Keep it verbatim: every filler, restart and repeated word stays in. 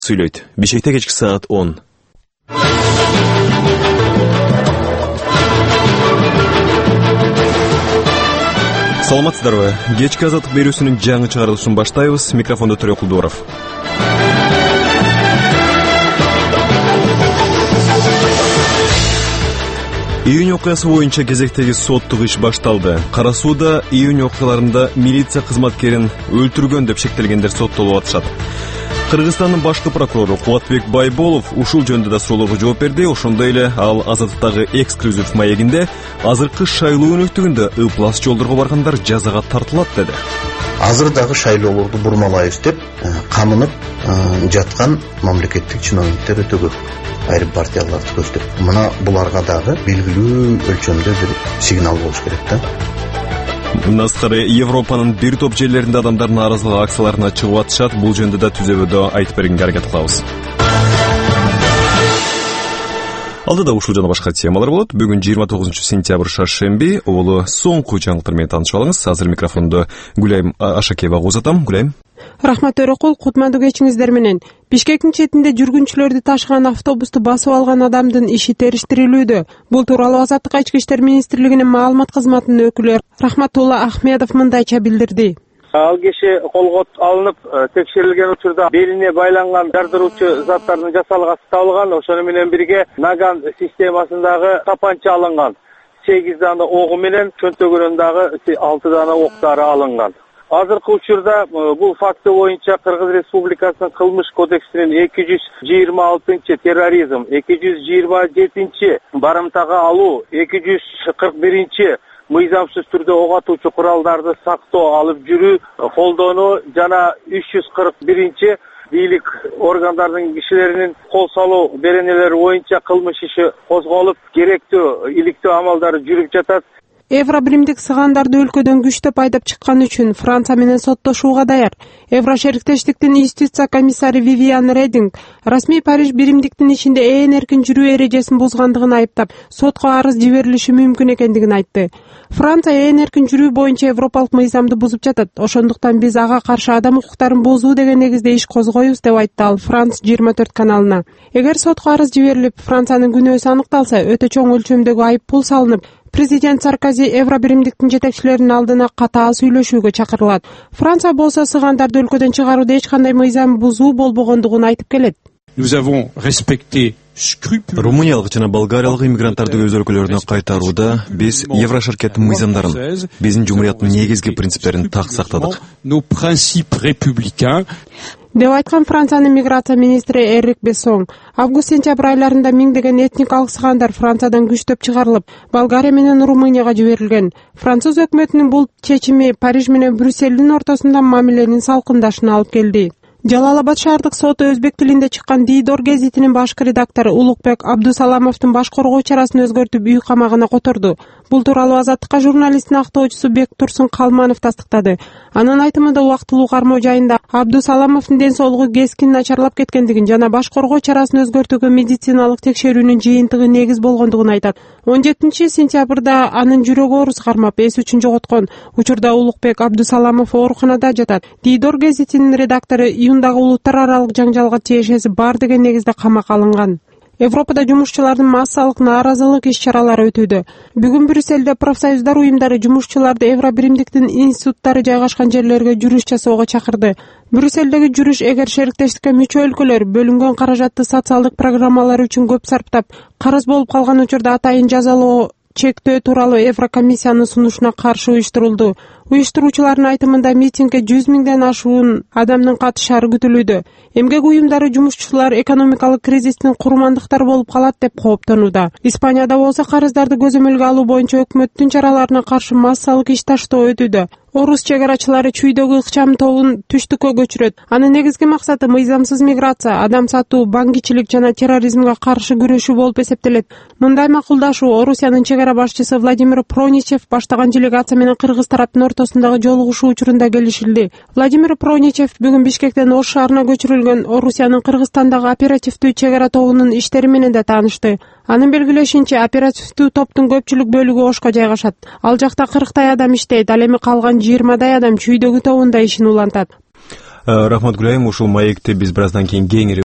Сүйлөйт. Бишкекте кечки саат он. Саламатсыздарбы? Кечки азаттык берүүсүнүн жаңы чыгарылышын баштайбыз. Микрофондо Төрө Кулдуров. Июнь окуясы боюнча кезектеги соттук иш башталды. Кара сууда июнь окуяларында милиция кызматкерин өлтүргөн деп шектелгендер соттолуп атышат. Кыргызстандын башкы прокурору Кубатбек Байболов ушул жөнүндө да суроолорго жооп берди. Ошондой эле ал Азаттыктагы эксклюзив маегинде азыркы шайлоо өнөктүгүндө ыплас жолдорго баргандар жазага тартылат деди. Азыр дагы шайлоолорду бурмалайбыз деп камынып жаткан мамлекеттик чиновниктер өтө көп. Айрым партияларды көздөп. Мына буларга дагы белгилүү өлчөмдө бир сигнал болуш керек да. Мындан тышкары Европанын бир топ жерлеринде адамдар нааразылык акцияларына чыгып атышат. Бул жөнүндө да түзөбөдө айтып бергенге аракет кылабыз. Алдыда ушул жана башка темалар болот. Бүгүн жыйырма тогузунчу сентябрь шаршемби. Олу соңку жаңылыктар менен таанышып алыңыз. Азыр микрофондо Гүлайым Ашакеевага узатам. Гүлайым. Рахмат Төрөкул, кутмандуу кечиңиздер менен. Бишкектин четинде жүргүнчүлөрдү ташыган автобусту басып алган адамдын иши териштирилүүдө. Бул тууралуу Азаттык Ички иштер министрлигинин маалымат кызматынын өкүлү Рахматулла Ахмедов мындайча билдирди. Ал киши колго алынып, текшерилген учурда белине байланган жардыруучу заттардын жасалгасы табылган. Ошону менен бирге наган системасындагы тапанча алынган. сегиз дана огу менен чөнтөгүнөн дагы алты дана октары алынган. Азыркы учурда бул факты боюнча Кыргыз Республикасынын кылмыш кодексинин эки жүз жыйырма алтынчы терроризм, эки жүз жыйырма жетинчи барымтага алуу, эки жүз кырк биринчи мыйзамсыз түрдө ок атуучу куралдарды сактоо, алып жүрүү, колдонуу жана үч жүз кырк биринчи бийлик органдардын кишилеринин кол салуу беренелери боюнча кылмыш иши козголуп, керектүү иликтөө амалдары жүрүп жатат. Евробиримдик сыгандарды өлкөдөн күчтөп айдап чыккан үчүн Франция менен соттошууга даяр. Еврошериктештиктин юстиция комиссары Вивиан Рединг расмий Париж биримдиктин ичинде ээн эркин жүрүү эрежесин бузгандыгын айыптап, сотко арыз жиберилиши мүмкүн экендигин айтты. Франция ээн эркин жүрүү боюнча европалык мыйзамды бузуп жатат. Ошондуктан биз ага каршы адам укуктарын бузуу деген негизде иш козгойбуз деп айтты ал Франс жыйырма төрт каналына. Эгер сотко арыз жиберилип, Франциянын күнөөсү аныкталса, өтө чоң өлчөмдөгү айып пул салынып, Президент Саркози Евробиримдиктин жетекчилеринин алдына катаа сүйлөшүүгө чакырылат. Франция болсо сыгандарды өлкөдөн чыгарууда эч кандай мыйзам бузуу болбогондугун айтып келет. Румыниялык жана болгариялык иммигранттарды өз өлкөлөрүнө кайтарууда биз Еврошеркеттин мыйзамдарын, биздин жумурияттын негизги принциптерин так сактадык. Деп айткан Франциянын миграция министри Эрик Бессон. Август-сентябрь айларында миңдеген этникалык сыгандар Франциядан күчтөп чыгарылып, Болгария менен Румынияга жиберилген. Француз өкмөтүнүн бул чечими Париж менен Брюссельдин ортосунда мамиленин салкындашына алып келди. Жалал-Абад шаардык соту өзбек тилинде чыккан Дидор гезитинин башкы редактору Улукбек Абдусаламовдун баш коргоо чарасын өзгөртүп үй камагына которду. Бул тууралуу Азаттыкка журналисттин актоочусу Бектурсун Калманов тастыктады. Анын айтымында убактылуу кармоо жайында Абдусаламовдун ден соолугу кескин начарлап кеткендигин жана баш коргоо чарасын өзгөртүүгө медициналык текшерүүнүн жыйынтыгы негиз болгондугун айтат. он жетинчи сентябрда анын жүрөгү оорус кармап, эс үчүн жоготкон. Учурда Улукбек Абдусаламов ооруканада жатат. Дидор гезитинин редактору июндагы улуттар аралык жаңжалга тиешеси бар деген негизде камакка алынган. Европада жумушчулардын массалык нааразылык иш-чаралары өтүүдө. Бүгүн Брюссельде профсоюздар уюмдары жумушчуларды Евробиримдиктин институттары жайгашкан жерлерге жүрүш жасоого чакырды. Брюссельдеги жүрүш эгер шериктештикке мүчө өлкөлөр бөлүнгөн каражатты социалдык программалар үчүн көп сарптап, карыз болуп калган учурда атайын жазалоо чектөө тууралуу Еврокомиссиянын сунушуна каршы уюштурулду. Уюштуруучулардын айтымында митингге жүз миңден ашуун адамдын катышары күтүлүүдө. Эмгек уюмдары жумушчулар экономикалык кризистин курмандыктары болуп калат деп кооптонууда. Испанияда болсо карыздарды көзөмөлгө алуу боюнча өкмөттүн чараларына каршы массалык иш таштоо өтүүдө. Орус чегарачылары чүйдөгү ыкчам тобун түштүккө көчүрөт. Анын негизги максаты мыйзамсыз миграция, адам сатуу, баңгичилик жана терроризмге каршы күрөшүү болуп эсептелет. Мындай макулдашуу Орусиянын чегара башчысы Владимир Проничев баштаган делегация менен кыргыз тараптын ортосундагы жолугушуу учурунда келишилди. Владимир Проничев бүгүн Бишкектен Ош шаарына көчүрүлгөн Орусиянын Кыргызстандагы оперативдүү чегара тобунун иштери менен да таанышты. Анын белгилешинче, оперативдүү топтун көпчүлүк бөлүгү Ошко жайгашат. Ал жакта кырктай адам иштейт, ал эми калган жыйырмадай адам чүйдөгү тобунда ишин улантат. Рахмат Гүлайым, ушул маекти биз бираздан кийин кеңири